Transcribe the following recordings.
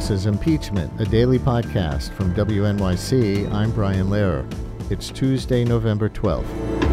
This is Impeachment, a daily podcast from WNYC. I'm Brian Lehrer. It's Tuesday, November 12th.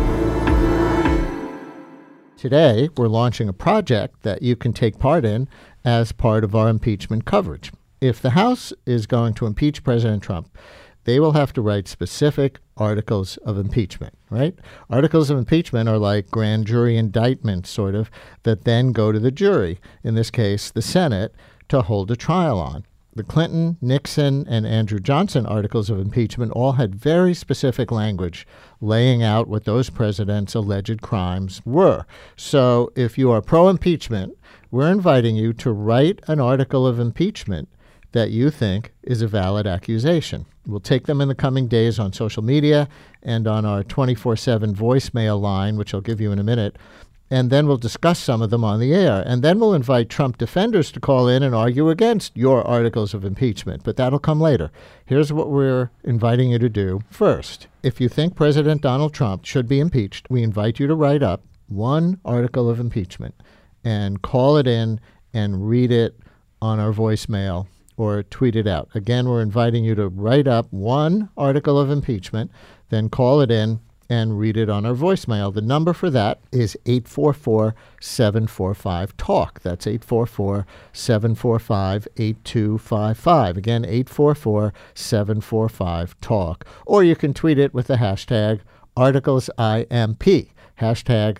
Today, we're launching a project that you can take part in as part of our impeachment coverage. If the House is going to impeach President Trump, they will have to write specific articles of impeachment, right? Articles of impeachment are like grand jury indictments, sort of, that then go to the jury, in this case, the Senate, to hold a trial on. The Clinton, Nixon, and Andrew Johnson articles of impeachment all had very specific language laying out what those presidents' alleged crimes were. So if you are pro-impeachment, we're inviting you to write an article of impeachment that you think is a valid accusation. We'll take them in the coming days on social media and on our 24/7 voicemail line, which I'll give you in a minute, and then we'll discuss some of them on the air. And then we'll invite Trump defenders to call in and argue against your articles of impeachment, but that'll come later. Here's what we're inviting you to do. First, if you think President Donald Trump should be impeached, we invite you to write up one article of impeachment and call it in and read it on our voicemail or tweet it out. Again, we're inviting you to write up one article of impeachment, then call it in and read it on our voicemail. The number for that is 844-745-TALK. That's 844-745-8255. Again, 844-745-TALK. Or you can tweet it with the hashtag ArticlesIMP. Hashtag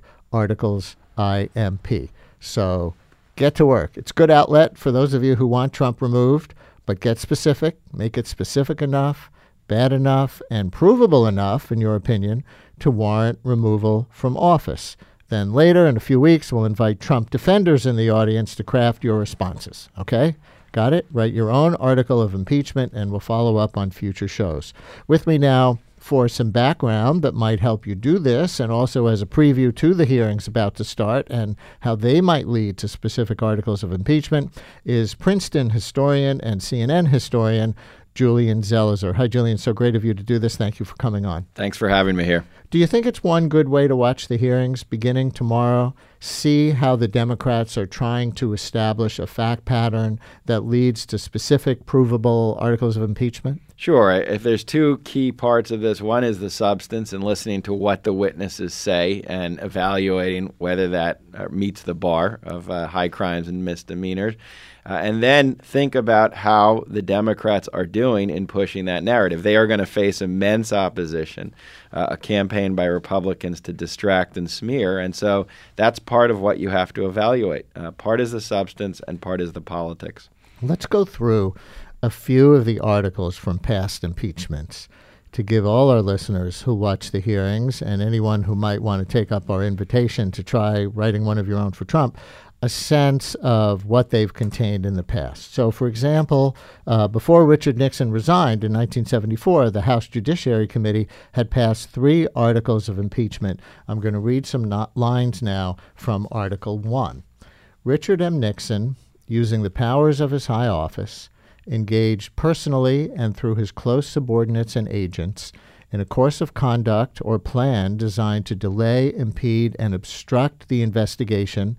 ArticlesIMP. So get to work. It's a good outlet for those of you who want Trump removed, but get specific, make it specific enough, bad enough, and provable enough, in your opinion, to warrant removal from office. Then later, in a few weeks, we'll invite Trump defenders in the audience to craft your responses. Okay? Got it? Write your own article of impeachment, and we'll follow up on future shows. With me now for some background that might help you do this, and also as a preview to the hearings about to start and how they might lead to specific articles of impeachment, is Princeton historian and CNN historian Julian Zelizer. Hi, Julian. So great of you to do this. Thank you for coming on. Thanks for having me here. Do you think it's one good way to watch the hearings beginning tomorrow? See how the Democrats are trying to establish a fact pattern that leads to specific, provable articles of impeachment? Sure. If there's two key parts of this, one is the substance and listening to what the witnesses say and evaluating whether that meets the bar of high crimes and misdemeanors. And then think about how the Democrats are doing in pushing that narrative. They are going to face immense opposition, a campaign by Republicans to distract and smear. And so that's part of what you have to evaluate. Part is the substance and part is the politics. Let's go through a few of the articles from past impeachments to give all our listeners who watch the hearings and anyone who might want to take up our invitation to try writing one of your own for Trump a sense of what they've contained in the past. So, for example, before Richard Nixon resigned in 1974, the House Judiciary Committee had passed 3 articles of impeachment. I'm going to read some lines now from Article 1. Richard M. Nixon, using the powers of his high office, engaged personally and through his close subordinates and agents in a course of conduct or plan designed to delay, impede, and obstruct the investigation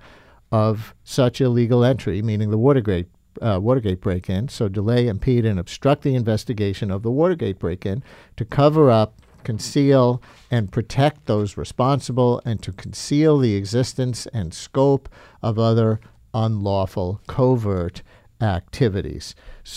of such illegal entry, meaning the Watergate break-in, so delay, impede, and obstruct the investigation of the Watergate break-in to cover up, conceal, and protect those responsible, and to conceal the existence and scope of other unlawful covert activities.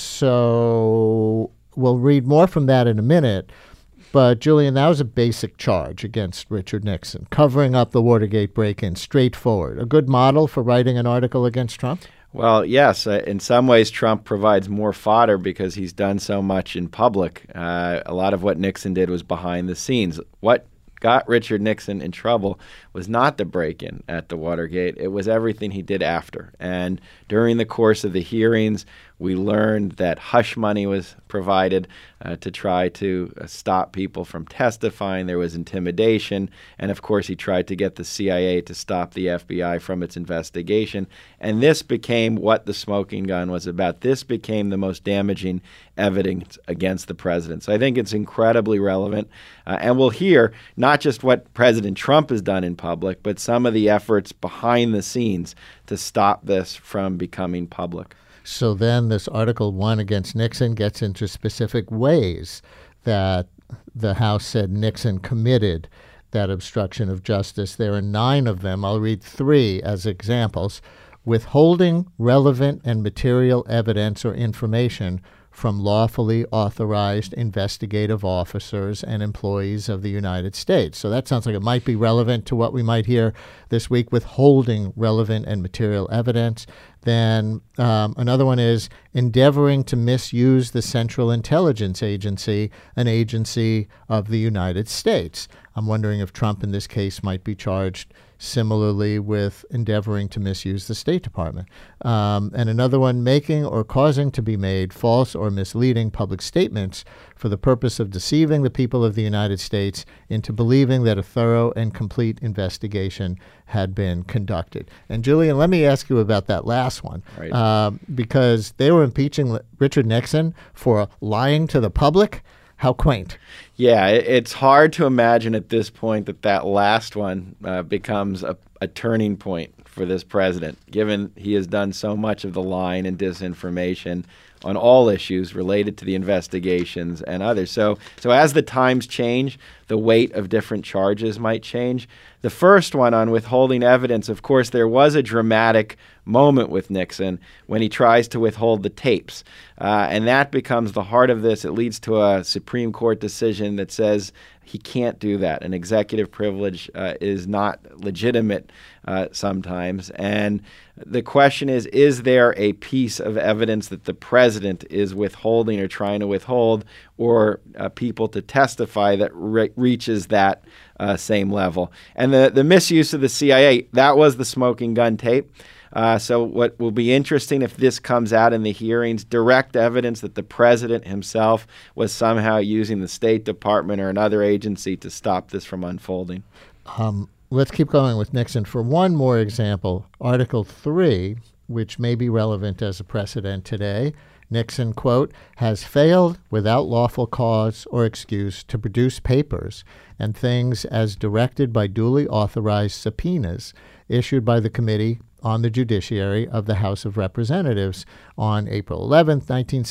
So we'll read more from that in a minute. But, Julian, that was a basic charge against Richard Nixon, covering up the Watergate break-in, straightforward. A good model for writing an article against Trump? Well, yes. In some ways, Trump provides more fodder because he's done so much in public. A lot of what Nixon did was behind the scenes. What got Richard Nixon in trouble was not the break-in at the Watergate. It was everything he did after. And during the course of the hearings, we learned that hush money was provided to try to stop people from testifying. There was intimidation. And, of course, he tried to get the CIA to stop the FBI from its investigation. And this became what the smoking gun was about. This became the most damaging evidence against the president. So I think it's incredibly relevant. And we'll hear not just what President Trump has done in public, but some of the efforts behind the scenes to stop this from becoming public. So then this Article 1 against Nixon gets into specific ways that the House said Nixon committed that obstruction of justice. There are 9 of them. I'll read 3 as examples. Withholding relevant and material evidence or information from lawfully authorized investigative officers and employees of the United States. So that sounds like it might be relevant to what we might hear this week, withholding relevant and material evidence. Then another one is endeavoring to misuse the Central Intelligence Agency, an agency of the United States. I'm wondering if Trump in this case might be charged similarly with endeavoring to misuse the State Department. And another one, making or causing to be made false or misleading public statements for the purpose of deceiving the people of the United States into believing that a thorough and complete investigation had been conducted. And Julian, let me ask you about that last one, right. Because they were impeaching Richard Nixon for lying to the public. How quaint. Yeah, it's hard to imagine at this point that last one becomes a turning point for this president, given he has done so much of the lying and disinformation on all issues related to the investigations and others. So as the times change, the weight of different charges might change. The first one on withholding evidence, of course, there was a dramatic moment with Nixon when he tries to withhold the tapes. And that becomes the heart of this. It leads to a Supreme Court decision that says he can't do that. An executive privilege is not legitimate sometimes. And the question is there a piece of evidence that the president is withholding or trying to withhold, or people to testify that reaches that same level? And the misuse of the CIA, that was the smoking gun tape. So what will be interesting if this comes out in the hearings, direct evidence that the president himself was somehow using the State Department or another agency to stop this from unfolding. Let's keep going with Nixon. For one more example, Article 3, which may be relevant as a precedent today, Nixon, quote, has failed without lawful cause or excuse to produce papers and things as directed by duly authorized subpoenas issued by the Committee on the Judiciary of the House of Representatives on April 11th,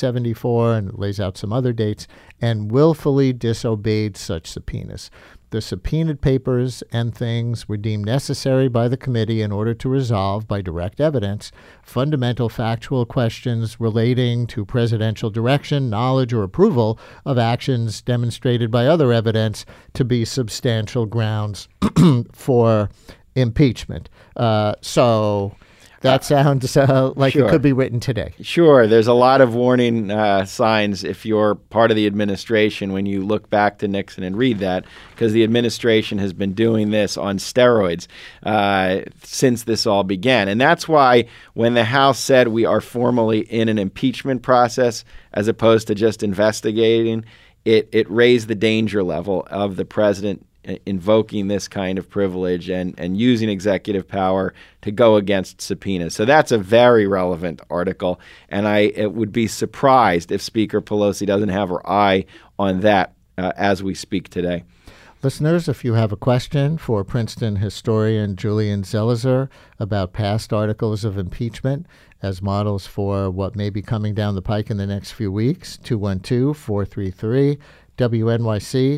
1974, and it lays out some other dates, and willfully disobeyed such subpoenas. The subpoenaed papers and things were deemed necessary by the committee in order to resolve, by direct evidence, fundamental factual questions relating to presidential direction, knowledge, or approval of actions demonstrated by other evidence to be substantial grounds for impeachment. So that sounds like Sure. It could be written today. Sure. There's a lot of warning signs if you're part of the administration when you look back to Nixon and read that, because the administration has been doing this on steroids since this all began. And that's why when the House said we are formally in an impeachment process as opposed to just investigating, it raised the danger level of the president invoking this kind of privilege and using executive power to go against subpoenas. So that's a very relevant article, and I would be surprised if Speaker Pelosi doesn't have her eye on that as we speak today. Listeners, if you have a question for Princeton historian Julian Zelizer about past articles of impeachment as models for what may be coming down the pike in the next few weeks, 212-433 WNYC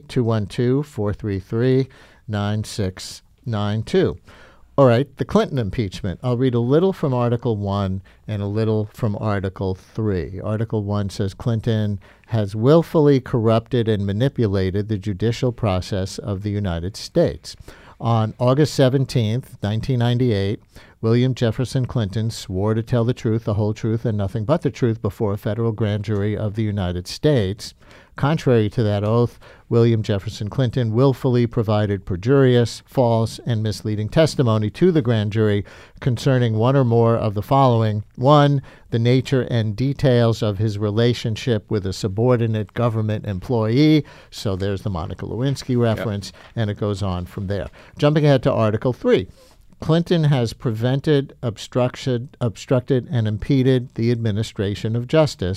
212-433-9692. All right, the Clinton impeachment. I'll read a little from Article 1 and a little from Article 3. Article 1 says Clinton has willfully corrupted and manipulated the judicial process of the United States. On August 17th, 1998, William Jefferson Clinton swore to tell the truth, the whole truth, and nothing but the truth before a federal grand jury of the United States. Contrary to that oath, William Jefferson Clinton willfully provided perjurious, false, and misleading testimony to the grand jury concerning one or more of the following. 1, the nature and details of his relationship with a subordinate government employee. So there's the Monica Lewinsky reference, and it goes on from there. Jumping ahead to Article 3. Clinton has prevented, obstructed, and impeded the administration of justice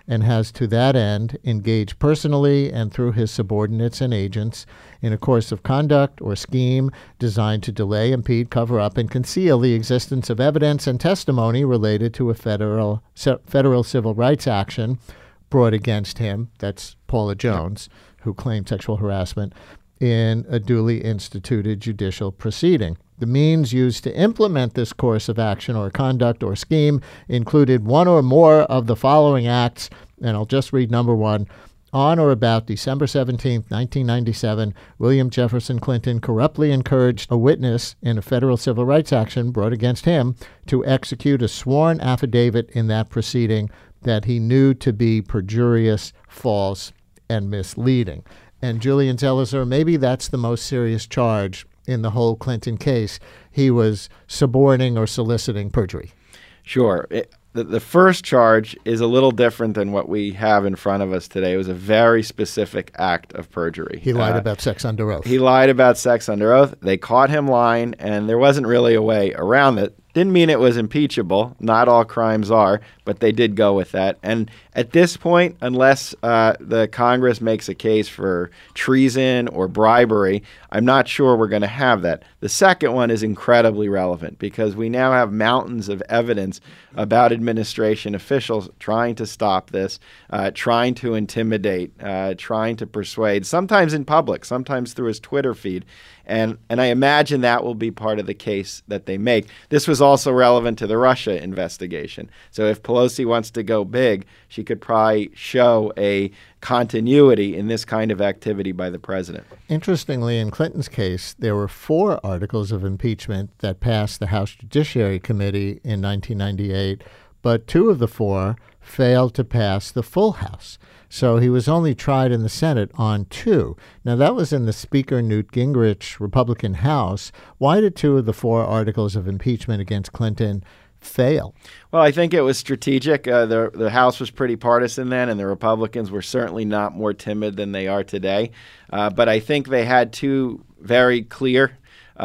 and has to that end engaged personally and through his subordinates and agents in a course of conduct or scheme designed to delay, impede, cover up, and conceal the existence of evidence and testimony related to a federal civil rights action brought against him, that's Paula Jones, who claimed sexual harassment, in a duly instituted judicial proceeding. The means used to implement this course of action or conduct or scheme included one or more of the following acts, and I'll just read number one. On or about December 17, 1997, William Jefferson Clinton corruptly encouraged a witness in a federal civil rights action brought against him to execute a sworn affidavit in that proceeding that he knew to be perjurious, false, and misleading. And Julian Zelizer, maybe that's the most serious charge in the whole Clinton case. He was suborning or soliciting perjury. Sure. The first charge is a little different than what we have in front of us today. It was a very specific act of perjury. He lied about sex under oath. He lied about sex under oath. They caught him lying, and there wasn't really a way around it. Didn't mean it was impeachable. Not all crimes are, but they did go with that. And at this point, unless the Congress makes a case for treason or bribery, I'm not sure we're going to have that. The second one is incredibly relevant because we now have mountains of evidence about administration officials trying to stop this, trying to intimidate, trying to persuade, sometimes in public, sometimes through his Twitter feed. And I imagine that will be part of the case that they make. This was also relevant to the Russia investigation. So if Pelosi wants to go big, she could probably show a continuity in this kind of activity by the president. Interestingly, in Clinton's case, there were 4 articles of impeachment that passed the House Judiciary Committee in 1998, but 2 of the 4 failed to pass the full House. So he was only tried in the Senate on 2. Now, that was in the Speaker Newt Gingrich Republican House. Why did 2 of the 4 articles of impeachment against Clinton fail? Well, I think it was strategic. The House was pretty partisan then, and the Republicans were certainly not more timid than they are today. But I think they had 2 very clear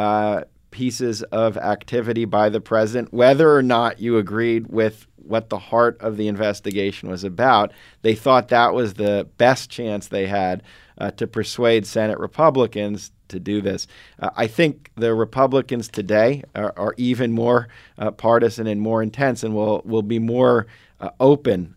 pieces of activity by the president. Whether or not you agreed with what the heart of the investigation was about, they thought that was the best chance they had to persuade Senate Republicans to do this. I think the Republicans today are even more partisan and more intense and will be more open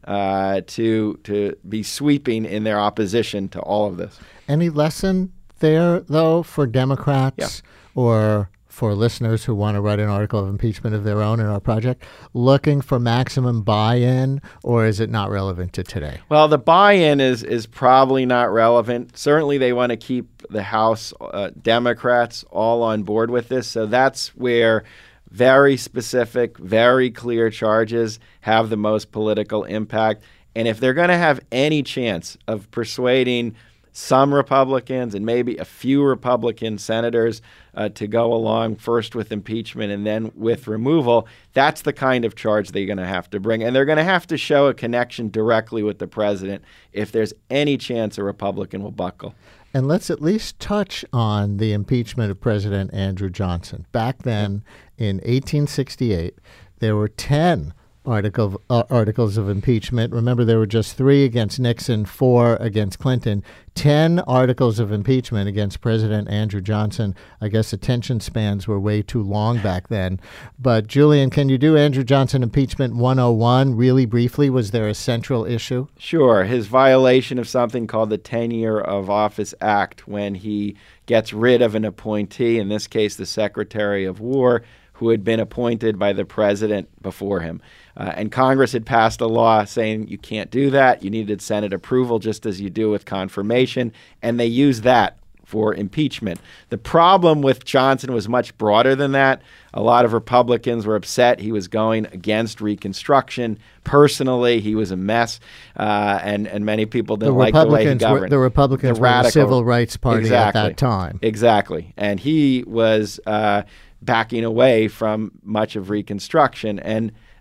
to be sweeping in their opposition to all of this. Any lesson there, though, for Democrats or for listeners who want to write an article of impeachment of their own in our project, looking for maximum buy-in, or is it not relevant to today? Well, the buy-in is probably not relevant. Certainly they want to keep the House Democrats all on board with this, so that's where very specific, very clear charges have the most political impact. And if they're going to have any chance of persuading some Republicans and maybe a few Republican senators to go along first with impeachment and then with removal, that's the kind of charge they're going to have to bring. And they're going to have to show a connection directly with the president if there's any chance a Republican will buckle. And let's at least touch on the impeachment of President Andrew Johnson. Back then, in 1868, there were 10 articles of impeachment. Remember, there were just 3 against Nixon, 4 against Clinton. 10 articles of impeachment against President Andrew Johnson. I guess attention spans were way too long back then. But Julian, can you do Andrew Johnson impeachment 101 really briefly? Was there a central issue? Sure. His violation of something called the Tenure of Office Act, when he gets rid of an appointee, in this case the Secretary of War, who had been appointed by the president before him. And Congress had passed a law saying you can't do that. You needed Senate approval just as you do with confirmation. And they used that for impeachment. The problem with Johnson was much broader than that. A lot of Republicans were upset he was going against Reconstruction. Personally, he was a mess, and many people didn't like the way he governed. The Republicans were the Civil Rights Party at that time. Exactly. And he was backing away from much of Reconstruction. And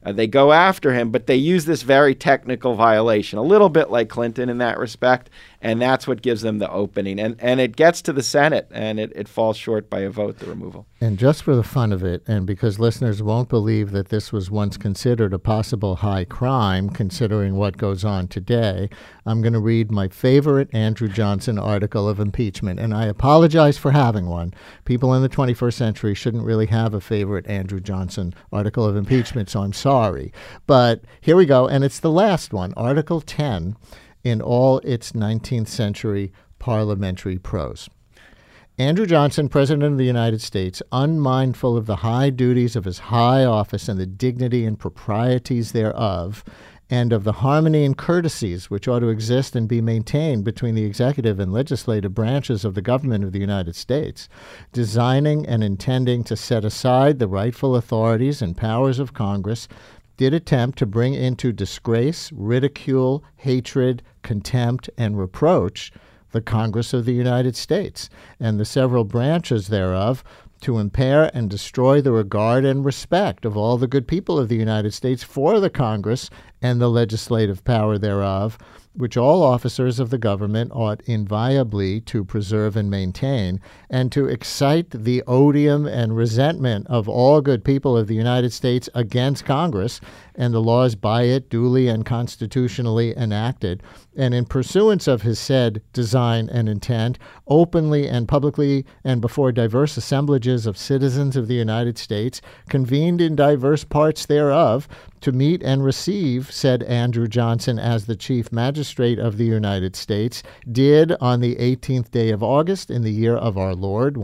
They go after him, but they use this very technical violation, a little bit like Clinton in that respect, and that's what gives them the opening. And it gets to the Senate, and it falls short by a vote, the removal. And just for the fun of it, and because listeners won't believe that this was once considered a possible high crime, considering what goes on today, I'm going to read my favorite Andrew Johnson article of impeachment. And I apologize for having one. People in the 21st century shouldn't really have a favorite Andrew Johnson article of impeachment, so I'm sorry. But here we go, and it's the last one, Article 10, in all its 19th century parliamentary prose. Andrew Johnson, President of the United States, unmindful of the high duties of his high office and the dignity and proprieties thereof, and of the harmony and courtesies which ought to exist and be maintained between the executive and legislative branches of the government of the United States, designing and intending to set aside the rightful authorities and powers of Congress, did attempt to bring into disgrace, ridicule, hatred, contempt, and reproach the Congress of the United States and the several branches thereof, to impair and destroy the regard and respect of all the good people of the United States for the Congress and the legislative power thereof, which all officers of the government ought inviolably to preserve and maintain, and to excite the odium and resentment of all good people of the United States against Congress and the laws by it duly and constitutionally enacted, and in pursuance of his said design and intent, openly and publicly and before diverse assemblages of citizens of the United States, convened in diverse parts thereof, to meet and receive said Andrew Johnson as the Chief Magistrate of the United States, did on the 18th day of August in the year of our Lord,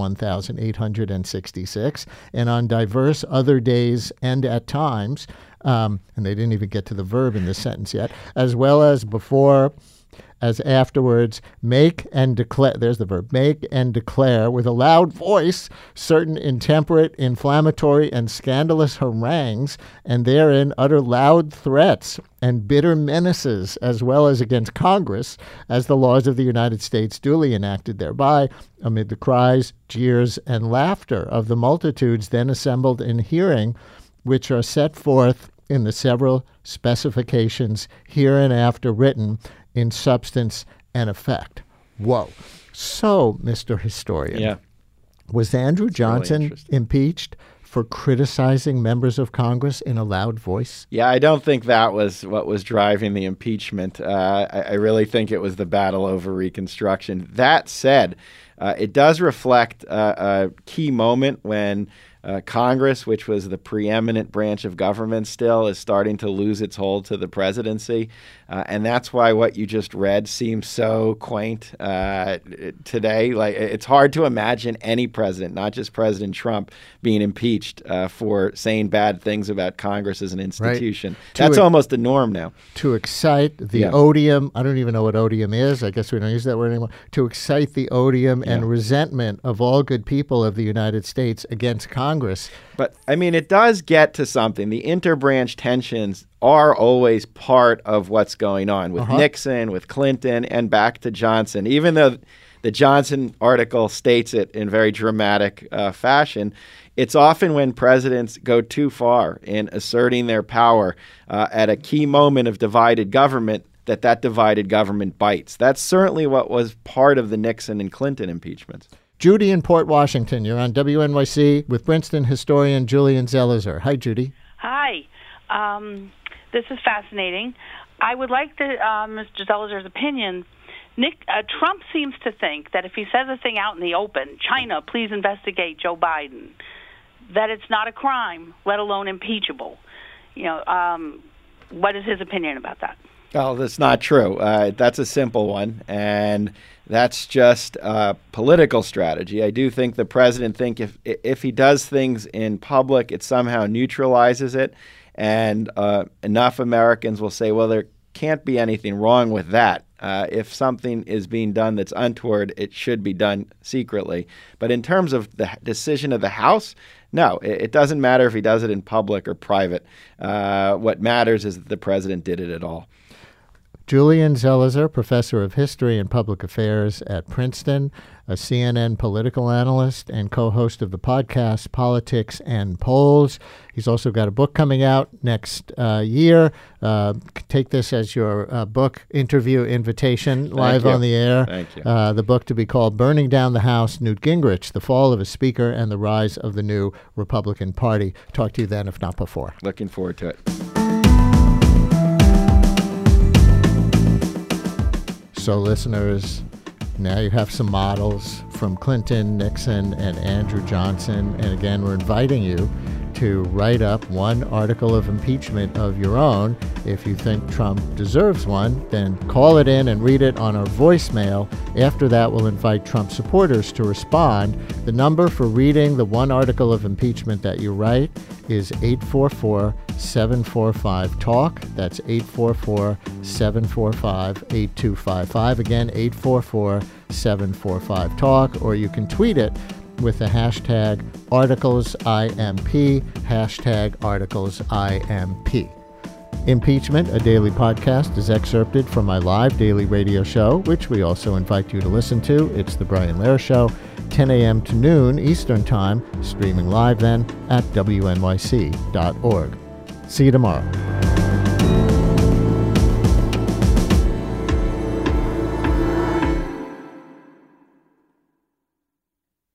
1866, and on diverse other days and at times, and they didn't even get to the verb in this sentence yet, as well as before, as afterwards, make and declare, there's the verb, make and declare with a loud voice certain intemperate, inflammatory, and scandalous harangues, and therein utter loud threats and bitter menaces, as well as against Congress, as the laws of the United States duly enacted thereby, amid the cries, jeers, and laughter of the multitudes then assembled in hearing, which are set forth in the several specifications hereinafter written, in substance and effect. Whoa. So, Mr. Historian, was Andrew Johnson really impeached for criticizing members of Congress in a loud voice? Yeah, I don't think that was what was driving the impeachment. I really think it was the battle over Reconstruction. That said, it does reflect a key moment when Congress, which was the preeminent branch of government still, is starting to lose its hold to the presidency. And that's why what you just read seems so quaint today. Like, it's hard to imagine any president, not just President Trump, being impeached for saying bad things about Congress as an institution. Right. That's almost the norm now. To excite the odium, I don't even know what odium is. I guess we don't use that word anymore. To excite the odium and resentment of all good people of the United States against Congress. But, I mean, it does get to something. The interbranch tensions are always part of what's going on with Nixon, with Clinton, and back to Johnson. Even though the Johnson article states it in very dramatic fashion, it's often when presidents go too far in asserting their power at a key moment of divided government that divided government bites. That's certainly what was part of the Nixon and Clinton impeachments. Judy in Port Washington, you're on WNYC with Princeton historian Julian Zelizer. Hi, Judy. Hi. This is fascinating. I would like Mr. Zelizer's opinion. Trump seems to think that if he says a thing out in the open, China, please investigate Joe Biden, that it's not a crime, let alone impeachable. What is his opinion about that? Well, that's not true. That's a simple one, and that's just a political strategy. I do think the president think if he does things in public, it somehow neutralizes it, and enough Americans will say, well, there can't be anything wrong with that. If something is being done that's untoward, it should be done secretly. But in terms of the decision of the House, no, it doesn't matter if he does it in public or private. What matters is that the president did it at all. Julian Zelizer, professor of history and public affairs at Princeton, a CNN political analyst and co-host of the podcast Politics and Polls. He's also got a book coming out next year. Take this as your book interview invitation live on the air. Thank you. The book to be called Burning Down the House, Newt Gingrich, The Fall of a Speaker and the Rise of the New Republican Party. Talk to you then, if not before. Looking forward to it. So, listeners, now you have some models from Clinton, Nixon, and Andrew Johnson. And again, we're inviting you to write up one article of impeachment of your own. If you think Trump deserves one, then call it in and read it on our voicemail. After that, we'll invite Trump supporters to respond. The number for reading the one article of impeachment that you write is 844-745-TALK. That's 844-745-8255. Again, 844-745-TALK. Or you can tweet it with the hashtag ArticlesIMP, hashtag ArticlesIMP. Impeachment, a daily podcast, is excerpted from my live daily radio show, which we also invite you to listen to. It's The Brian Lehrer Show, 10 a.m. to noon Eastern Time, streaming live then at WNYC.org. See you tomorrow.